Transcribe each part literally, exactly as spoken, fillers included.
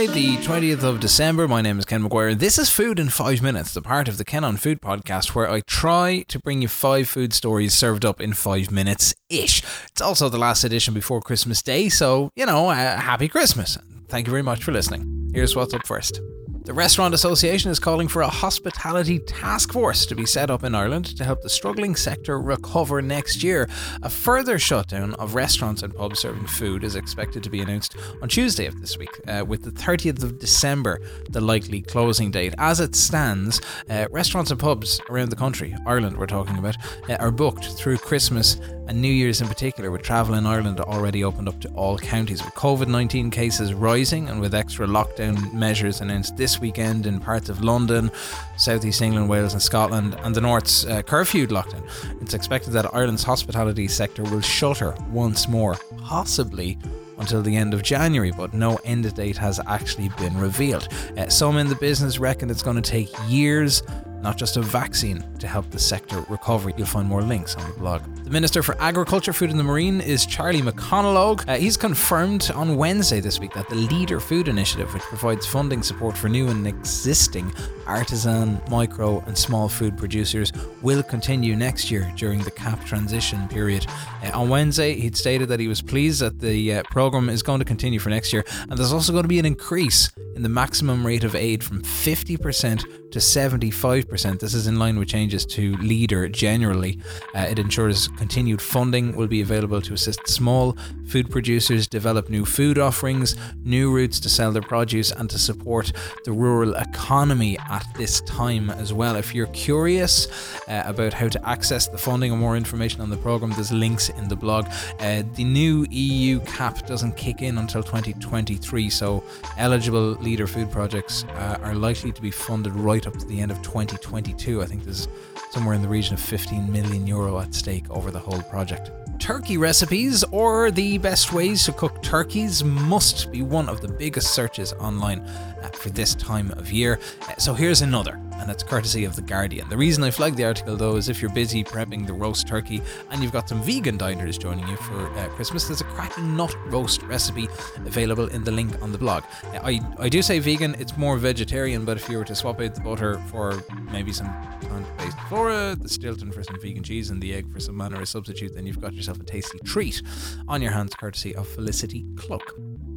the twentieth of December. My name is Ken McGuire. This is Food in Five Minutes, the part of the Ken on Food podcast where I try to bring you five food stories served up in five minutes-ish. It's also the last edition before Christmas Day, so, you know, uh, happy Christmas. Thank you very much for listening. Here's what's up first. The Restaurant Association is calling for a hospitality task force to be set up in Ireland to help the struggling sector recover next year. A further shutdown of restaurants and pubs serving food is expected to be announced on Tuesday of this week, uh, with the thirtieth of December the likely closing date. As it stands, uh, restaurants and pubs around the country, Ireland we're talking about, uh, are booked through Christmas and New Year's in particular, with travel in Ireland already opened up to all counties. With covid nineteen cases rising and with extra lockdown measures announced this weekend in parts of London, South East England, Wales and Scotland, and the North's uh, curfewed lockdown, it's expected that Ireland's hospitality sector will shutter once more, possibly until the end of January, but no end date has actually been revealed. Uh, some in the business reckon it's going to take years, not just a vaccine, to help the sector recover. You'll find more links on the blog. The Minister for Agriculture, Food and the Marine is Charlie McConalogue. Uh, he's confirmed on Wednesday this week that the Leader Food Initiative, which provides funding support for new and existing artisan, micro and small food producers, will continue next year during the C A P transition period. Uh, on Wednesday, he'd stated that he was pleased that the uh, programme is going to continue for next year, and there's also going to be an increase in the maximum rate of aid from fifty percent to seventy-five percent. This is in line with changes to Leader generally. Uh, it ensures continued funding will be available to assist small food producers develop new food offerings, new routes to sell their produce, and to support the rural economy at this time as well. If you're curious uh, about how to access the funding or more information on the programme, there's links in the blog. Uh, the new E U C A P doesn't kick in until twenty twenty-three, so eligible Leader food projects uh, are likely to be funded right up to the end of twenty twenty-two. I think there's somewhere in the region of fifteen million euro at stake over the whole project. Turkey recipes, or the best ways to cook turkeys, must be one of the biggest searches online uh, for this time of year. Uh, so here's another, and it's courtesy of The Guardian. The reason I flagged the article though is if you're busy prepping the roast turkey and you've got some vegan diners joining you for uh, Christmas, there's a cracking nut roast recipe available in the link on the blog. Uh, I, I do say vegan, it's more vegetarian, but if you were to swap out the butter for maybe some plant-based flora, the Stilton for some vegan cheese and the egg for some manner of substitute, then you've got yourself a tasty treat on your hands, courtesy of Felicity Cloak.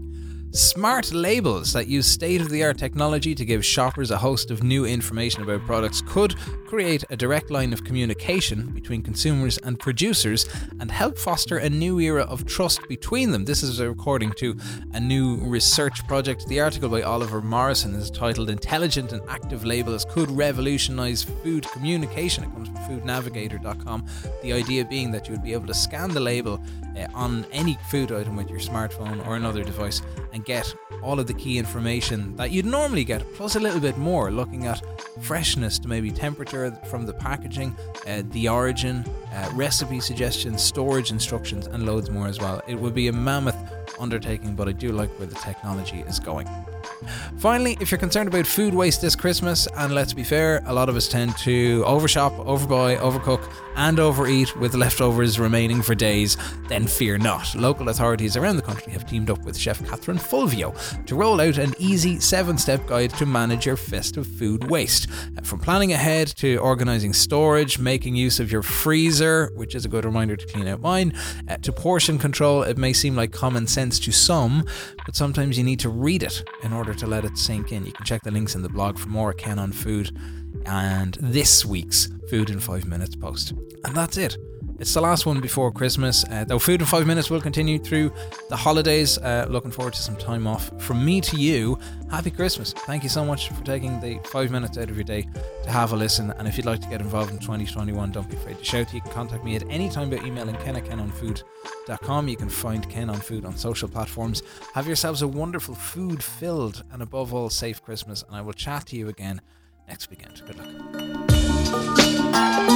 Smart labels that use state-of-the-art technology to give shoppers a host of new information about products could create a direct line of communication between consumers and producers and help foster a new era of trust between them. This is according to a new research project. The article by Oliver Morrison is titled "Intelligent and Active Labels Could Revolutionize Food Communication." It comes from food navigator dot com. The idea being that you would be able to scan the label uh, on any food item with your smartphone or another device and get all of the key information that you'd normally get, plus a little bit more, looking at freshness to maybe temperature from the packaging, uh, the origin, uh, recipe suggestions, storage instructions, and loads more as well. It would be a mammoth undertaking, but I do like where the technology is going. Finally, if you're concerned about food waste this Christmas, and let's be fair, a lot of us tend to overshop, overbuy, overcook and overeat with leftovers remaining for days, then fear not. Local authorities around the country have teamed up with Chef Catherine Fulvio to roll out an easy seven-step guide to manage your festive food waste. From planning ahead to organising storage, making use of your freezer, which is a good reminder to clean out mine, uh, to portion control. It may seem like common sense to some, but sometimes you need to read it in order to let it sink in. You can check the links in the blog for more Ken on Food and this week's Food in Five Minutes post. And that's it. It's the last one before Christmas, uh, though Food in Five Minutes will continue through the holidays. Uh, looking forward to some time off. From me to you, happy Christmas. Thank you so much for taking the five minutes out of your day to have a listen. And if you'd like to get involved in twenty twenty-one, don't be afraid to shout. You can contact me at any time by emailing ken at ken on food dot com. You can find Ken on Food on social platforms. Have yourselves a wonderful, food-filled and above all safe Christmas, and I will chat to you again next weekend. Good luck.